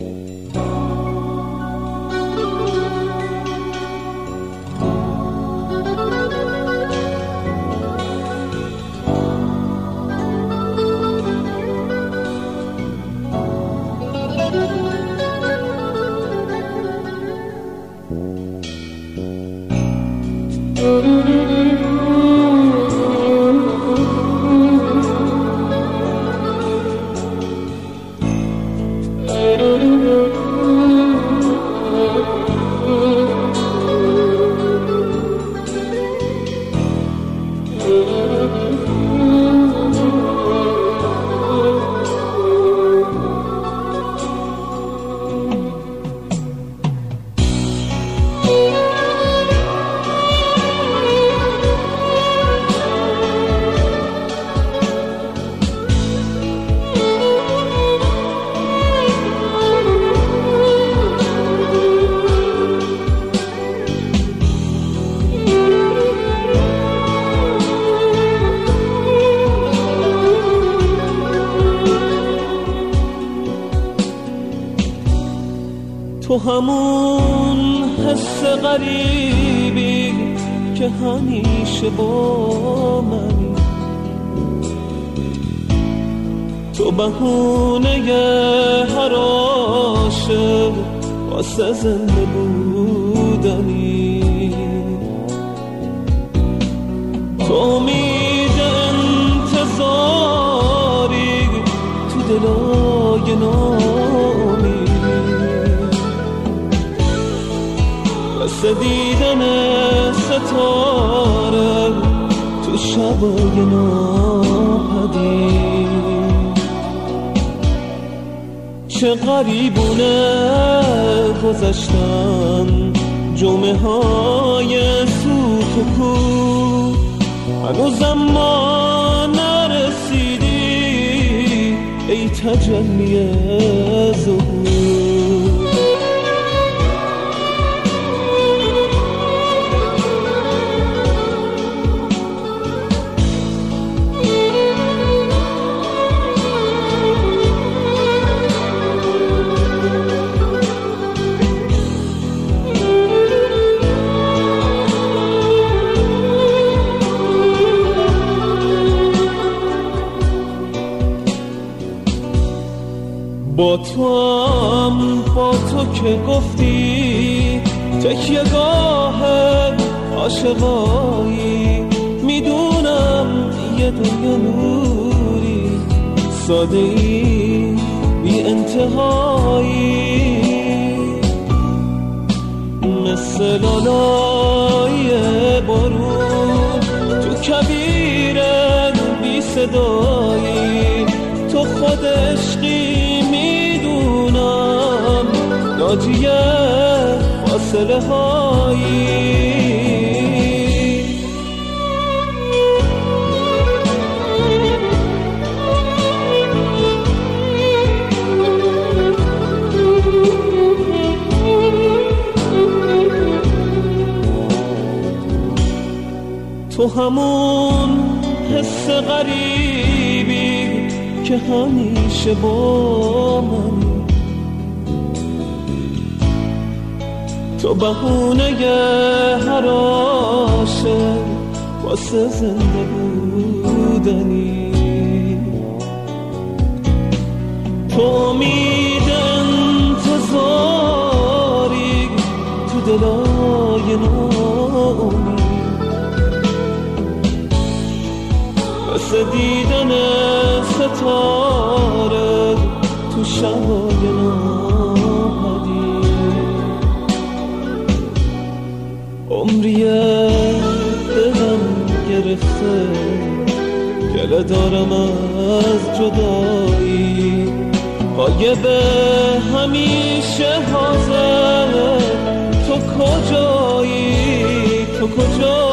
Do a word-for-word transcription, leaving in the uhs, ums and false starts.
تو همون حس غریبی که همیشه با منی، تو بهونه هر عاشق واسه زنده بودنی، تو امید انتظاری تو دلای نامی، واسه دیدن ستاره تو شبای ناپدید. چه غریبونه گذشتن جمعه های سوت و کو، هنوزم ما نرسیدی ای تجلی ظهور. با تو هم با تو که گفتی تکیه گاه عاشقایی، میدونم یه دنیا نوری ساده ای بی انتهایی، مثل لالای بارون تو کبیر بی صدایی، تو خود عشقی ناجی فاصله هایی. تو همون حس غریبی که همیشه با منی، تو بهونه هر عاشق واسه زنده بودنی، تو امید انتظاری تو دلای نامی، واسه دیدن ستاره تو شبای ناپدید. عمریه دلم گرفته گله دارم از جدایی، غایب همیشه حاضر تو کجایی، تو کجایی.